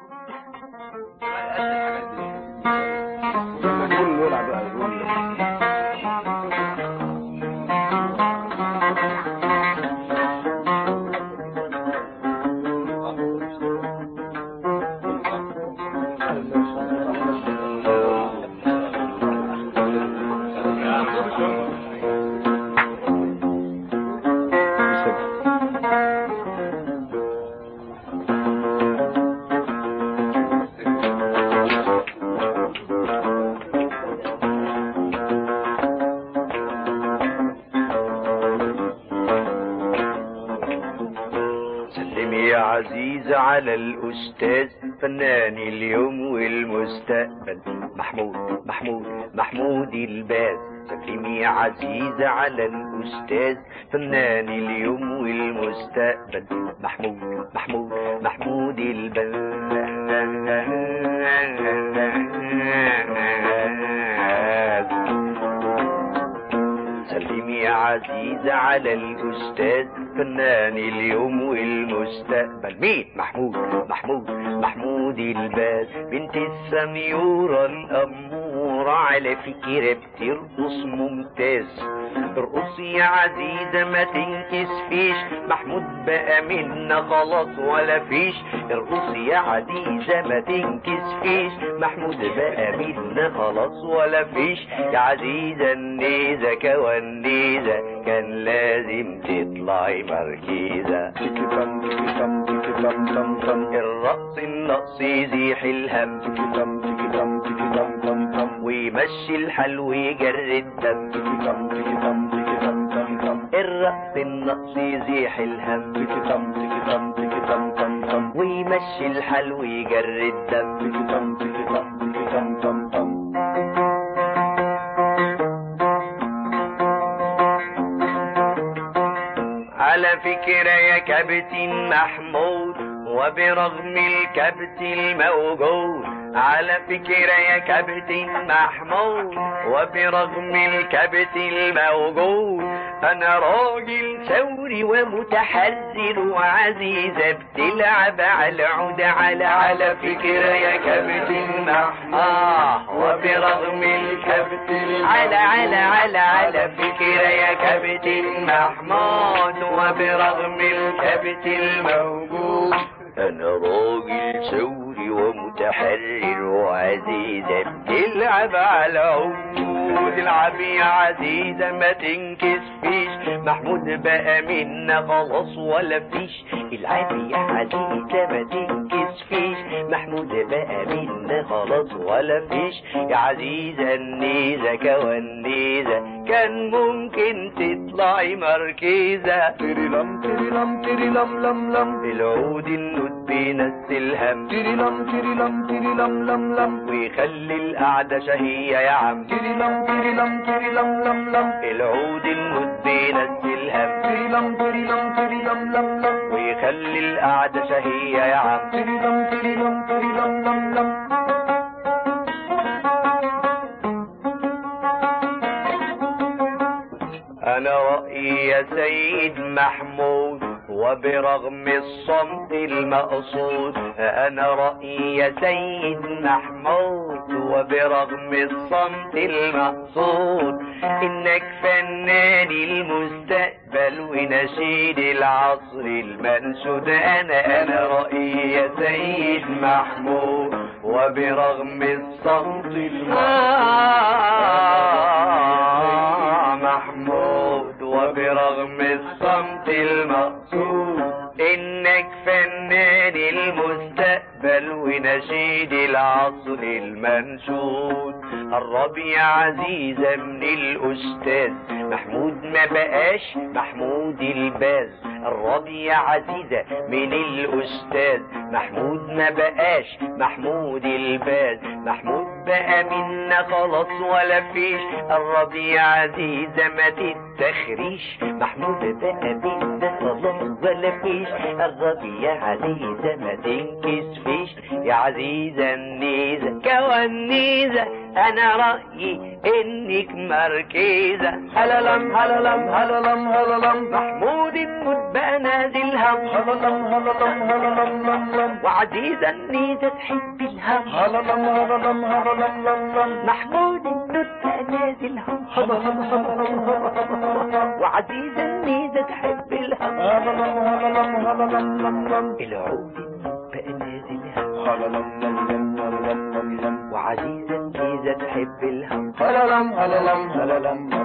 عزيزة على الأستاذ فنان اليوم والمستقبل محمود الباز. سلمي عزيزة على الأستاذ فنان اليوم والمستقبل محمود الباز. سلمي عزيزة على الأستاذ فنان اليوم والمستقبل. مين؟ محمود الباز. بنت السميورة الأمورة على فكرة بترقص ممتاز. ارقصي يا عزيزة ما تنكسفيش، محمود بقى منا خلاص ولا فيش. ارقصي يا عزيزة ما تنكسفيش، محمود بقى منا خلاص ولا فيش. يا عزيزة النيزة كوالنيزة كان لازم تطلعي مركيزة. الرقص يزيح الهم ويمشي الحل ويجري الدم. الرقص يزيح الهم ويمشي الحل ويجري الدم. على فكرة يا كابتن محمود وبرغم الكبت الموجود. على فكرة يا كابتن محمود وبرغم الكبت الموجود. انا راجل ثوري ومتحذر وعزيزة بتلعب على العود. على فكرة يا كابتن محمود وبرغم الكبت على فكرة يا كابتن محمود وبرغم الكبت الموجود. انا راجل ثوري ومتحرر وعزيزة بتلعب على العود. العبي يا عزيزة ما تنكسفيش، محمود بقى منا خلاص ولا فيش. العبي يا عزيزة ما تنكسفيش، محمود بقى منا خلاص ولا فيش. يا عزيزة النيزة كوالنيزة كان ممكن تطلعي مركزة. تريلم تريلم تريلم لم لم العود النود بينس الهم. تريلم تريلم تريلم لم لم ويخلي القعدة شهية يا عم. تريلم تريلم تريلم لم لم العود النود بينس الهم. تريلم تريلم تريلم لم لم ويخلي القعدة شهية يا عم. تريلم تريلم تريلم لم لم. أنا رأيي يا سيد محمود وبرغم الصمت المقصود. أنا رأيي يا سيد محمود وبرغم الصمت المقصود. إنك فنان المستقبل ونشيد العصر المنشود. أنا رأيي يا سيد محمود وبرغم الصمت محمود وبرغم الصمت المقصود. إنك فنان المستقبل ونشيد العصر المنشود. قرب يا عزيزة من الأستاذ محمود ما بقاش محمود الباز. قرب يا عزيزة من الأستاذ محمود ما بقاش محمود الباز. محمود بقى منا خلاص ولا فيش. قرب يا عزيزة ما تتخريش، محمود بقى منا خلاص ولا فيش. قرب يا عزيزة ما تنكسفيش. يا عزيزة النيزة كوالنيزة انا رأيي انك مركزة. هللم هللم هللم هللم محمود النود بقى نازل هم. هللم هللم هللم لم وعزيزة النيزة تحب الهم. هللم هللم هللم لم محمود النود بقى نازل هم. هللم هللم هللم وعزيزة النيزة تحب الهم. هللم هللم هللم لم العود النود بقى نازل هم. هللم لم لم لم لم وعزيزة النيزة تحب الهم. هللم هللم هللم